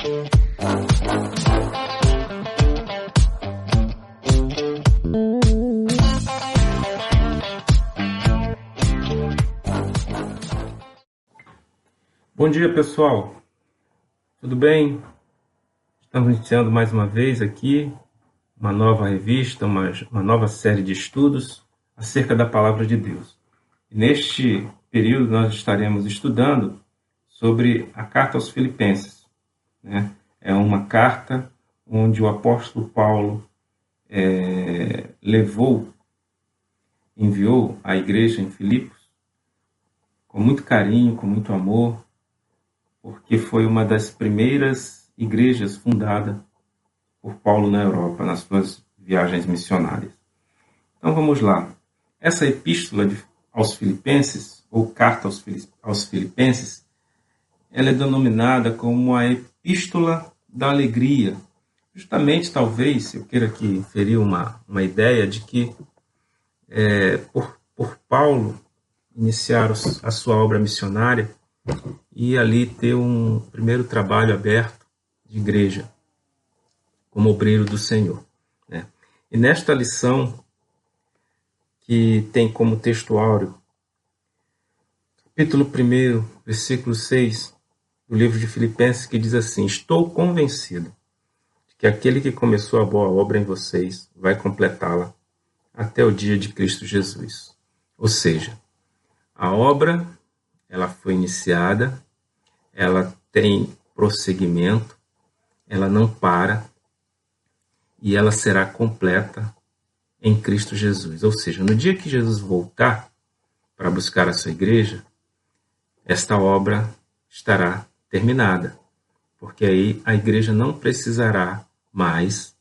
Bom dia, pessoal. Tudo bem? Estamos iniciando mais uma vez aqui uma nova revista, uma nova série de estudos acerca da Palavra de Deus. E neste período nós estaremos estudando sobre a Carta aos Filipenses, né? É uma carta onde o apóstolo Paulo enviou à igreja em Filipos com muito carinho, com muito amor, porque foi uma das primeiras igrejas fundada por Paulo na Europa, nas suas viagens missionárias. Então vamos lá. Essa epístola aos Filipenses, ou carta aos Filipenses, ela é denominada como a Epístola da Alegria. Justamente, talvez, eu queira aqui inferir uma ideia de que, por Paulo iniciar a sua obra missionária, e ali ter um primeiro trabalho aberto de igreja, como obreiro do Senhor, né? E nesta lição, que tem como texto áureo, capítulo 1, versículo 6, do livro de Filipenses, que diz assim: estou convencido de que aquele que começou a boa obra em vocês vai completá-la até o dia de Cristo Jesus. Ou seja, a obra ela foi iniciada, ela tem prosseguimento, ela não para e ela será completa em Cristo Jesus. Ou seja, no dia que Jesus voltar para buscar a sua igreja, esta obra estará terminada, porque aí a igreja não precisará mais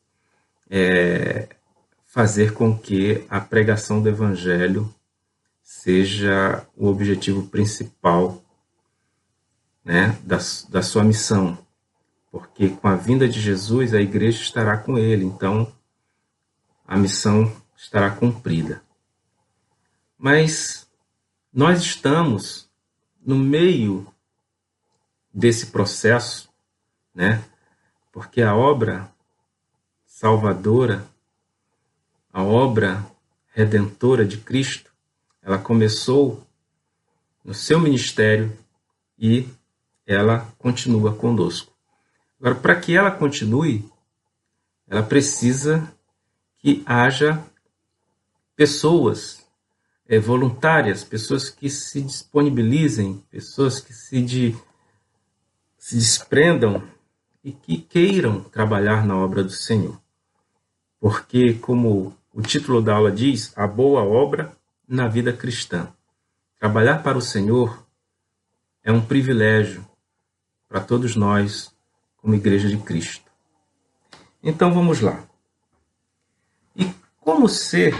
fazer com que a pregação do Evangelho seja o objetivo principal, né, da sua missão, porque com a vinda de Jesus a igreja estará com ele, então a missão estará cumprida. Mas nós estamos no meio desse processo, né, porque a obra salvadora, a obra redentora de Cristo, ela começou no seu ministério e ela continua conosco. Agora, para que ela continue, ela precisa que haja pessoas voluntárias, pessoas que se disponibilizem, pessoas que se desprendam e que queiram trabalhar na obra do Senhor. Porque, como o título da aula diz, a boa obra na vida cristã. Trabalhar para o Senhor é um privilégio para todos nós, como Igreja de Cristo. Então vamos lá. E como ser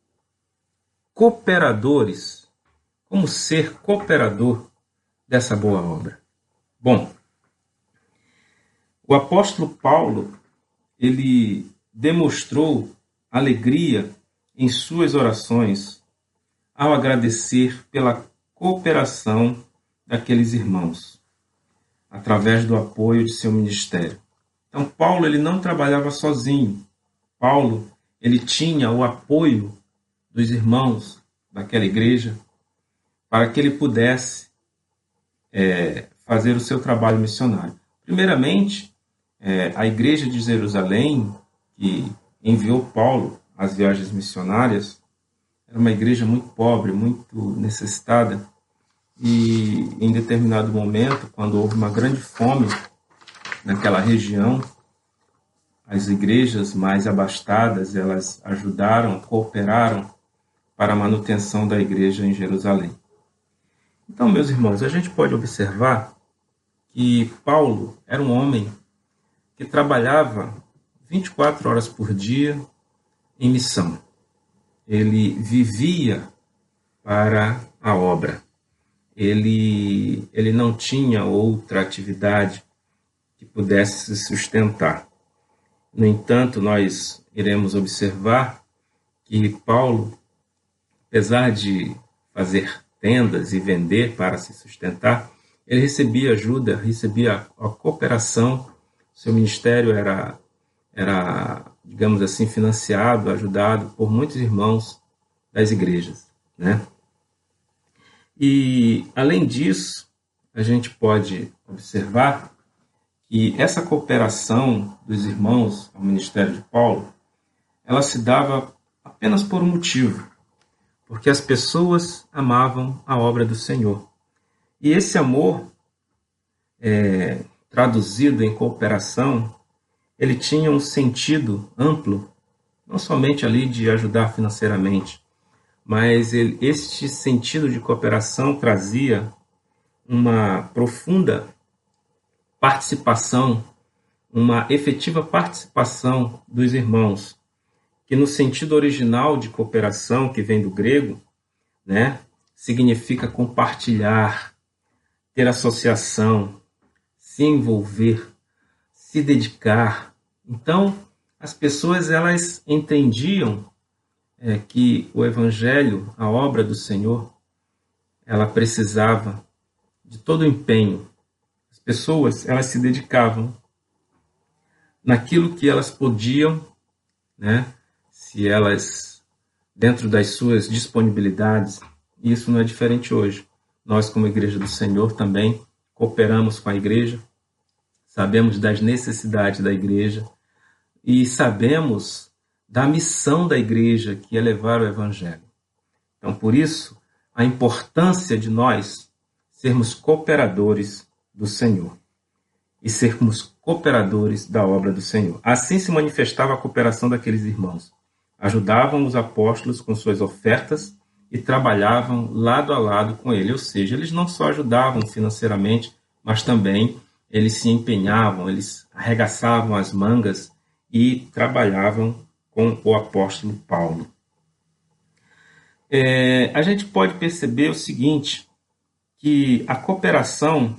cooperadores? Como ser cooperador dessa boa obra? Bom, o apóstolo Paulo, ele demonstrou alegria em suas orações ao agradecer pela cooperação daqueles irmãos, através do apoio de seu ministério. Então, Paulo ele não trabalhava sozinho. Paulo ele tinha o apoio dos irmãos daquela igreja para que ele pudesse fazer o seu trabalho missionário. Primeiramente, a igreja de Jerusalém, que enviou Paulo às viagens missionárias, era uma igreja muito pobre, muito necessitada, e em determinado momento, quando houve uma grande fome naquela região, as igrejas mais abastadas, elas ajudaram, cooperaram para a manutenção da igreja em Jerusalém. Então, meus irmãos, a gente pode observar que Paulo era um homem que trabalhava 24 horas por dia em missão. Ele vivia para a obra. Ele não tinha outra atividade que pudesse se sustentar. No entanto, nós iremos observar que Paulo, apesar de fazer tendas e vender para se sustentar, ele recebia ajuda, recebia a cooperação Seu ministério era, digamos assim, financiado, ajudado por muitos irmãos das igrejas, né? E, além disso, a gente pode observar que essa cooperação dos irmãos ao ministério de Paulo, ela se dava apenas por um motivo, porque as pessoas amavam a obra do Senhor. E esse amor, traduzido em cooperação, ele tinha um sentido amplo, não somente ali de ajudar financeiramente, mas este sentido de cooperação trazia uma profunda participação, uma efetiva participação dos irmãos, que no sentido original de cooperação, que vem do grego, né, significa compartilhar, ter associação, se envolver, se dedicar. Então, as pessoas elas entendiam que o Evangelho, a obra do Senhor, ela precisava de todo o empenho. As pessoas elas se dedicavam naquilo que elas podiam, né? Se elas, dentro das suas disponibilidades, e isso não é diferente hoje. Nós, como Igreja do Senhor, também cooperamos com a igreja, sabemos das necessidades da igreja e sabemos da missão da igreja, que é levar o Evangelho. Então, por isso, a importância de nós sermos cooperadores do Senhor e sermos cooperadores da obra do Senhor. Assim se manifestava a cooperação daqueles irmãos. Ajudavam os apóstolos com suas ofertas e trabalhavam lado a lado com ele. Ou seja, eles não só ajudavam financeiramente, mas também eles se empenhavam, eles arregaçavam as mangas e trabalhavam com o apóstolo Paulo. A gente pode perceber o seguinte, que a cooperação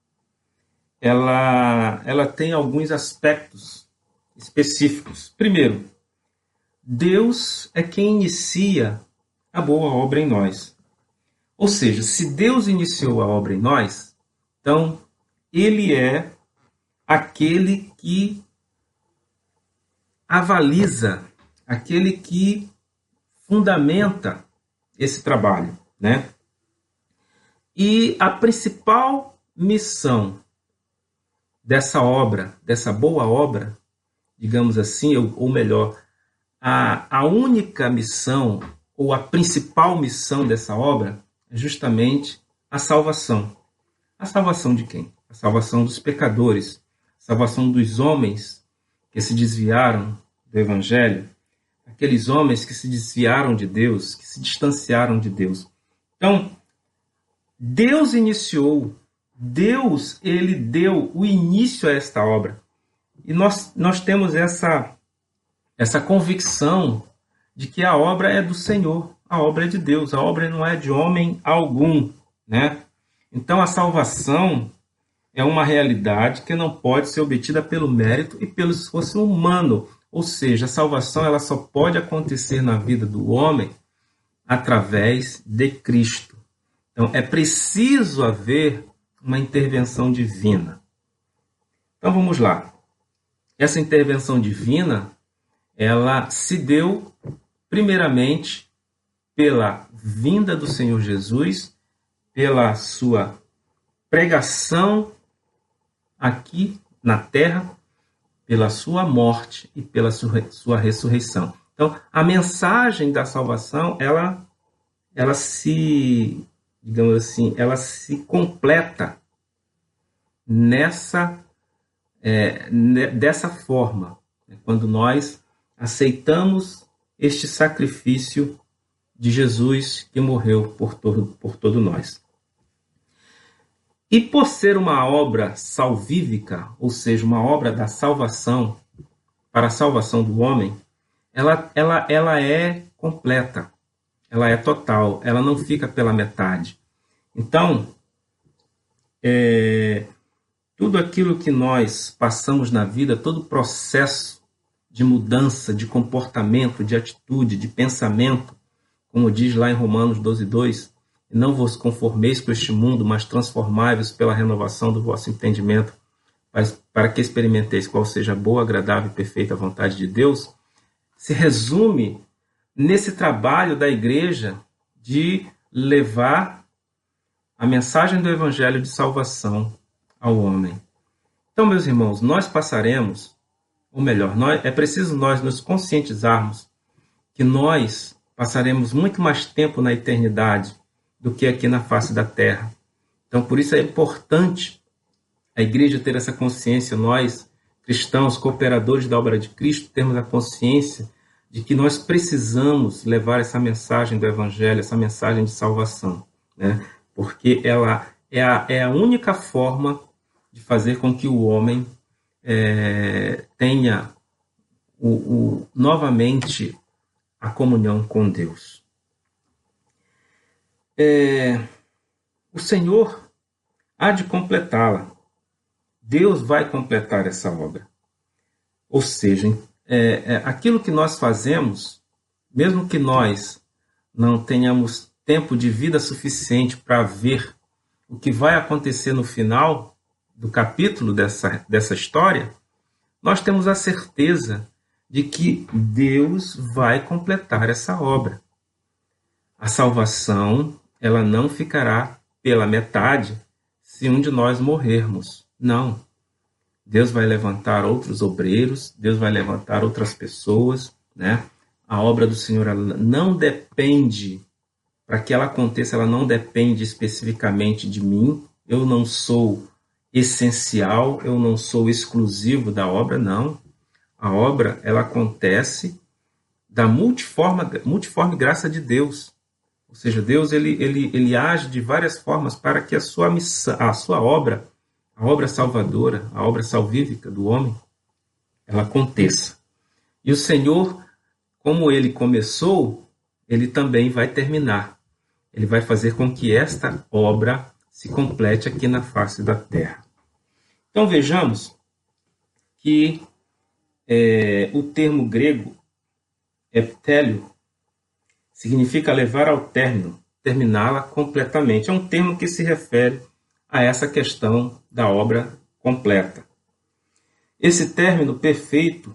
ela tem alguns aspectos específicos. Primeiro, Deus é quem inicia a boa obra em nós. Ou seja, se Deus iniciou a obra em nós, então Ele é aquele que avaliza, aquele que fundamenta esse trabalho, né? E a principal missão dessa obra, dessa boa obra, digamos assim, ou melhor, a única missão ou a principal missão dessa obra é justamente a salvação. A salvação de quem? A salvação dos pecadores, a salvação dos homens que se desviaram do Evangelho, aqueles homens que se desviaram de Deus, que se distanciaram de Deus. Então, Deus iniciou, Deus ele deu o início a esta obra. E nós temos essa convicção de que a obra é do Senhor, a obra é de Deus, a obra não é de homem algum, né? Então a salvação é uma realidade que não pode ser obtida pelo mérito e pelo esforço humano. Ou seja, a salvação ela só pode acontecer na vida do homem através de Cristo. Então é preciso haver uma intervenção divina. Então vamos lá. Essa intervenção divina, ela se deu primeiramente pela vinda do Senhor Jesus, pela sua pregação aqui na terra, pela sua morte e pela sua ressurreição. Então, a mensagem da salvação, ela se, digamos assim, ela se completa dessa forma, quando nós aceitamos este sacrifício de Jesus que morreu por todo nós. E por ser uma obra salvífica, ou seja, uma obra da salvação, para a salvação do homem, ela é completa, ela é total, ela não fica pela metade. Então, tudo aquilo que nós passamos na vida, todo o processo de mudança, de comportamento, de atitude, de pensamento, como diz lá em Romanos 12:2, não vos conformeis com este mundo, mas transformai-vos pela renovação do vosso entendimento, para que experimenteis qual seja a boa, agradável e perfeita vontade de Deus, se resume nesse trabalho da igreja de levar a mensagem do evangelho de salvação ao homem. Então, meus irmãos, nós passaremos, ou melhor, é preciso nós nos conscientizarmos que nós passaremos muito mais tempo na eternidade do que aqui na face da terra. Então, por isso é importante a igreja ter essa consciência, nós, cristãos, cooperadores da obra de Cristo, termos a consciência de que nós precisamos levar essa mensagem do evangelho, essa mensagem de salvação, né? Porque ela é a única forma de fazer com que o homem tenha novamente a comunhão com Deus. O Senhor há de completá-la. Deus vai completar essa obra. Ou seja, aquilo que nós fazemos, mesmo que nós não tenhamos tempo de vida suficiente para ver o que vai acontecer no final do capítulo dessa história, nós temos a certeza de que Deus vai completar essa obra. A salvação, ela não ficará pela metade se um de nós morrermos. Não. Deus vai levantar outros obreiros, Deus vai levantar outras pessoas, né? A obra do Senhor ela não depende, para que ela aconteça, ela não depende especificamente de mim. Eu não sou essencial, eu não sou exclusivo da obra, não. A obra, ela acontece da multiforme graça de Deus. Ou seja, Deus ele age de várias formas para que a sua missão, a sua obra, a obra salvadora, a obra salvífica do homem, ela aconteça. E o Senhor, como Ele começou, Ele também vai terminar. Ele vai fazer com que esta obra se complete aqui na face da terra. Então vejamos que o termo grego epitélio significa levar ao término, terminá-la completamente. É um termo que se refere a essa questão da obra completa. Esse término perfeito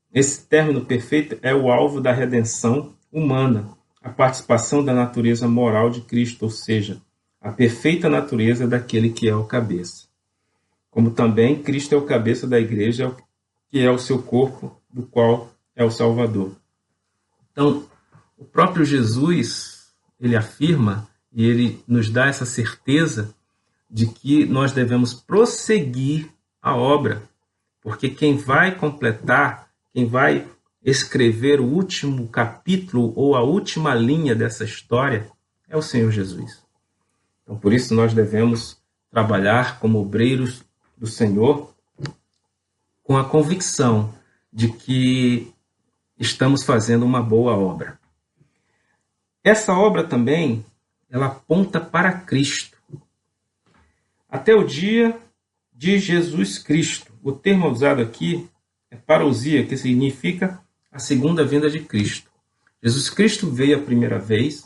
é o alvo da redenção humana, a participação da natureza moral de Cristo, ou seja, a perfeita natureza daquele que é o cabeça. Como também Cristo é o cabeça da igreja, que é o seu corpo, do qual é o Salvador. Então, o próprio Jesus, ele afirma e ele nos dá essa certeza de que nós devemos prosseguir a obra, porque quem vai completar, quem vai escrever o último capítulo ou a última linha dessa história é o Senhor Jesus. Então, por isso nós devemos trabalhar como obreiros do Senhor com a convicção de que estamos fazendo uma boa obra. Essa obra também, ela aponta para Cristo. Até o dia de Jesus Cristo. O termo usado aqui é parousia, que significa a segunda vinda de Cristo. Jesus Cristo veio a primeira vez,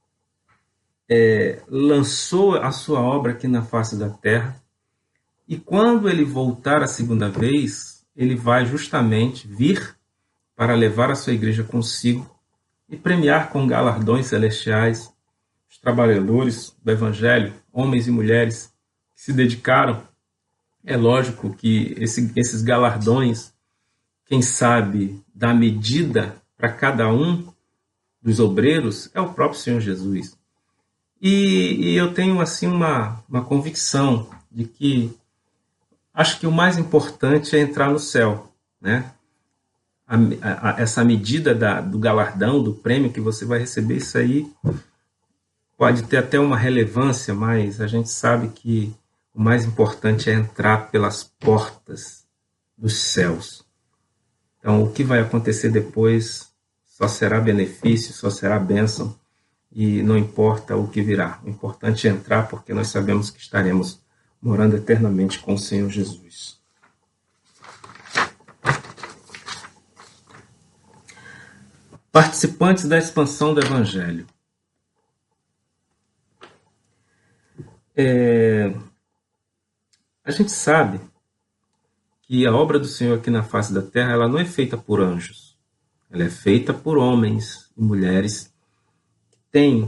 lançou a sua obra aqui na face da terra, e quando ele voltar a segunda vez, ele vai justamente vir para levar a sua igreja consigo e premiar com galardões celestiais os trabalhadores do Evangelho, homens e mulheres que se dedicaram. É lógico que esses galardões, quem sabe, da medida para cada um dos obreiros, é o próprio Senhor Jesus. E eu tenho assim uma convicção de que acho que o mais importante é entrar no céu, né? Essa medida do galardão, do prêmio que você vai receber, isso aí pode ter até uma relevância, mas a gente sabe que o mais importante é entrar pelas portas dos céus. Então, o que vai acontecer depois só será benefício, só será bênção, e não importa o que virá. O importante é entrar, porque nós sabemos que estaremos morando eternamente com o Senhor Jesus. Participantes da expansão do Evangelho. A gente sabe que a obra do Senhor aqui na face da terra, ela não é feita por anjos. Ela é feita por homens e mulheres que têm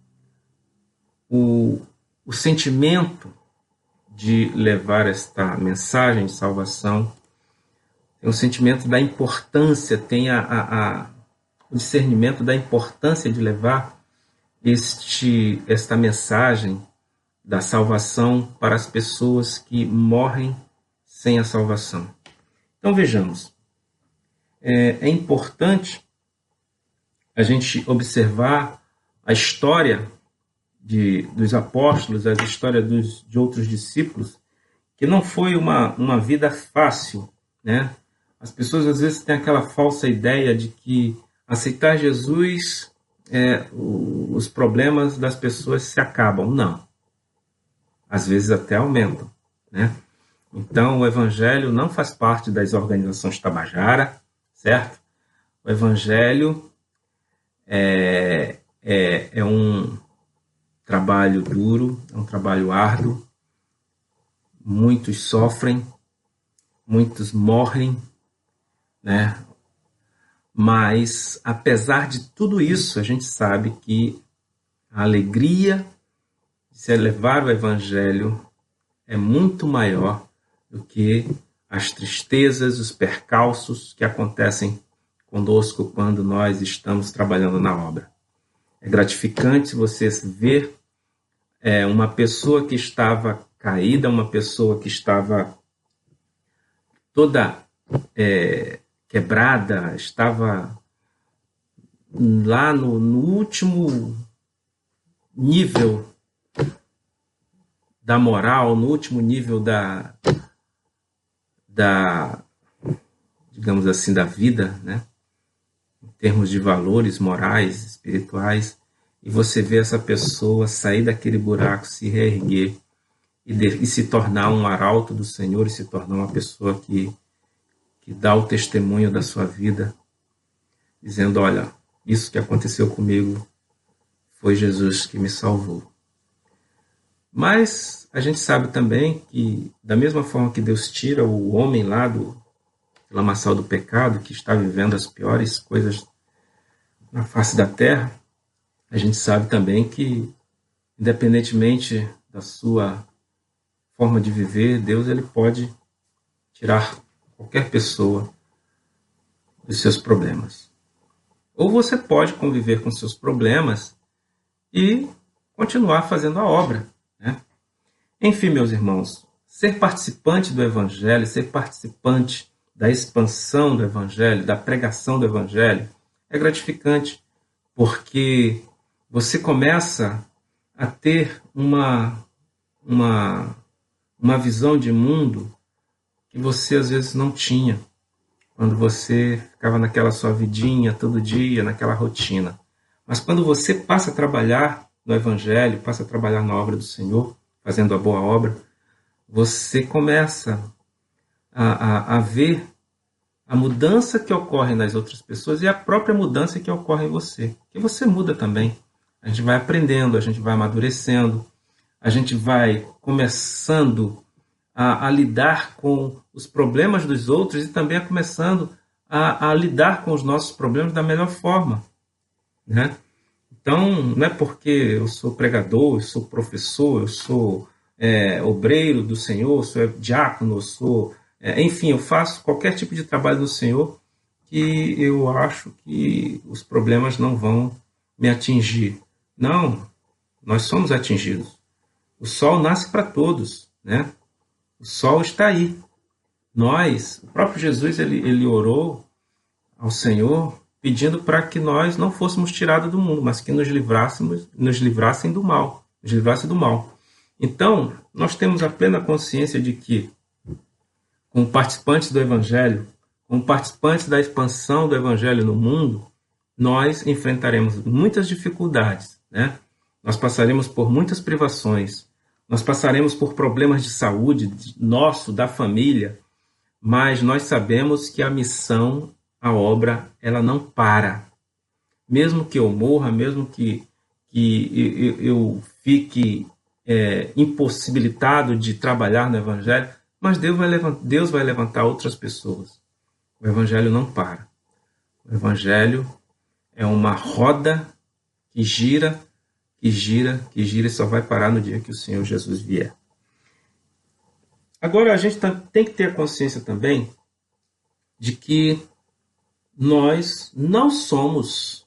o sentimento de levar esta mensagem de salvação, tem o sentimento da importância, tem o discernimento da importância de levar esta mensagem da salvação para as pessoas que morrem sem a salvação. Então vejamos, é importante a gente observar a história dos apóstolos, a história de outros discípulos, que não foi uma vida fácil, né? As pessoas às vezes têm aquela falsa ideia de que aceitar Jesus, os problemas das pessoas se acabam. Não. Às vezes até aumentam, né? Então o Evangelho não faz parte das organizações Tabajara, certo? O Evangelho é um trabalho duro, é um trabalho árduo. Muitos sofrem, muitos morrem, né? Mas, apesar de tudo isso, a gente sabe que a alegria de se levar o Evangelho é muito maior do que as tristezas, os percalços que acontecem conosco quando nós estamos trabalhando na obra. É gratificante você ver uma pessoa que estava caída, uma pessoa que estava toda quebrada, estava lá no último nível da moral, no último nível da digamos assim, da vida, né? Em termos de valores morais, espirituais, e você vê essa pessoa sair daquele buraco, se reerguer e se tornar um arauto do Senhor, e se tornar uma pessoa que dá o testemunho da sua vida, dizendo, olha, isso que aconteceu comigo foi Jesus que me salvou. Mas a gente sabe também que, da mesma forma que Deus tira o homem lá do lamaçal do pecado, que está vivendo as piores coisas na face da terra, a gente sabe também que, independentemente da sua forma de viver, Deus ele pode tirar qualquer pessoa dos seus problemas. Ou você pode conviver com seus problemas e continuar fazendo a obra, né? Enfim, meus irmãos, ser participante do Evangelho, ser participante da expansão do Evangelho, da pregação do Evangelho, é gratificante, porque você começa a ter uma visão de mundo que você às vezes não tinha, quando você ficava naquela sua vidinha todo dia, naquela rotina. Mas quando você passa a trabalhar no Evangelho, passa a trabalhar na obra do Senhor, fazendo a boa obra, você começa a ver a mudança que ocorre nas outras pessoas e a própria mudança que ocorre em você. Que você muda também. A gente vai aprendendo, a gente vai amadurecendo, a gente vai começando a lidar com os problemas dos outros e também começando a lidar com os nossos problemas da melhor forma, né? Então, não é porque eu sou pregador, eu sou professor, eu sou obreiro do Senhor, eu sou diácono, eu sou... enfim, eu faço qualquer tipo de trabalho do Senhor que eu acho que os problemas não vão me atingir. Não, nós somos atingidos. O sol nasce para todos, né? O sol está aí. O próprio Jesus, ele orou ao Senhor pedindo para que nós não fôssemos tirados do mundo, mas que nos livrassem do mal, nos livrassem do mal. Então, nós temos a plena consciência de que, como participantes do Evangelho, como participantes da expansão do Evangelho no mundo, nós enfrentaremos muitas dificuldades, né? Nós passaremos por muitas privações, nós passaremos por problemas de saúde, nosso, da família, mas nós sabemos que a missão, a obra, ela não para. Mesmo que eu morra, mesmo que eu fique impossibilitado de trabalhar no Evangelho, mas Deus vai levantar outras pessoas. O Evangelho não para. O Evangelho é uma roda que gira, que gira, que gira e só vai parar no dia que o Senhor Jesus vier. Agora, a gente tem que ter a consciência também de que nós não somos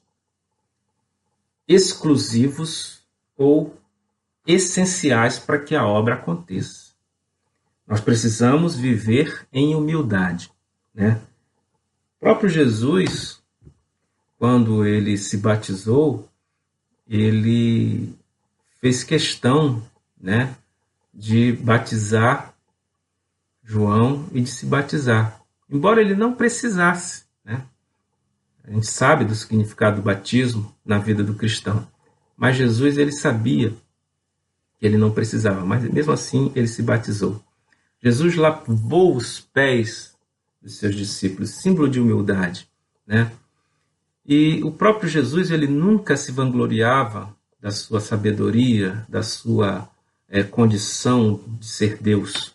exclusivos ou essenciais para que a obra aconteça. Nós precisamos viver em humildade, né? O próprio Jesus, quando ele se batizou, ele fez questão, né, de batizar João e de se batizar, embora ele não precisasse, né? A gente sabe do significado do batismo na vida do cristão, mas Jesus ele sabia que ele não precisava, mas mesmo assim ele se batizou. Jesus lavou os pés dos seus discípulos, símbolo de humildade, né? E o próprio Jesus ele nunca se vangloriava da sua sabedoria, da sua condição de ser Deus.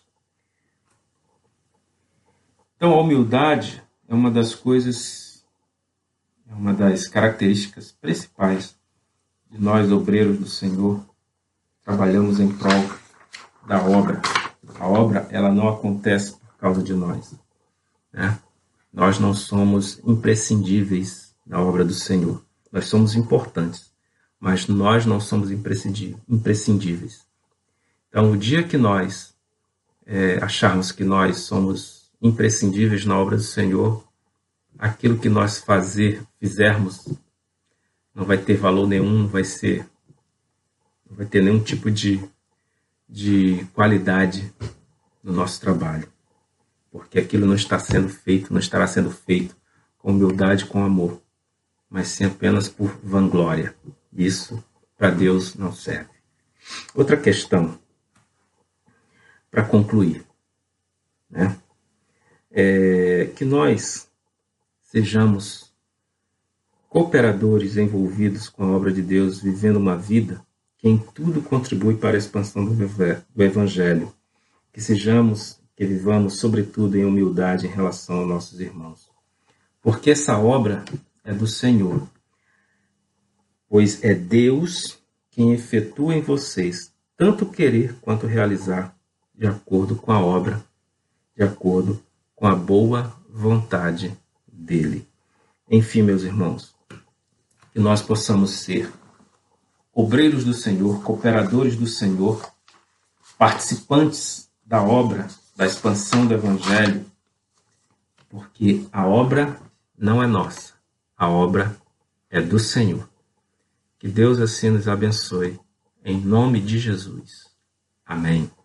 Então, a humildade é uma das coisas, é uma das características principais de nós, obreiros do Senhor, trabalhamos em prol da obra. A obra, ela não acontece por causa de nós, né? Nós não somos imprescindíveis na obra do Senhor. Nós somos importantes, mas nós não somos imprescindíveis. Então, o dia que nós acharmos que nós somos imprescindíveis na obra do Senhor, aquilo que nós fizermos não vai ter valor nenhum, não vai ter nenhum tipo de qualidade no nosso trabalho, porque aquilo não está sendo feito, não estará sendo feito com humildade, com amor, mas sim apenas por vanglória. Isso para Deus não serve. Outra questão, para concluir, né? Que nós sejamos cooperadores envolvidos com a obra de Deus, vivendo uma vida que em tudo contribui para a expansão do Evangelho. Que vivamos, sobretudo, em humildade em relação aos nossos irmãos. Porque essa obra é do Senhor, pois é Deus quem efetua em vocês tanto querer quanto realizar, de acordo com a obra, de acordo com a boa vontade dele. Enfim, meus irmãos, que nós possamos ser obreiros do Senhor, cooperadores do Senhor, participantes da obra, da expansão do Evangelho, porque a obra não é nossa, a obra é do Senhor. Que Deus assim nos abençoe, em nome de Jesus. Amém.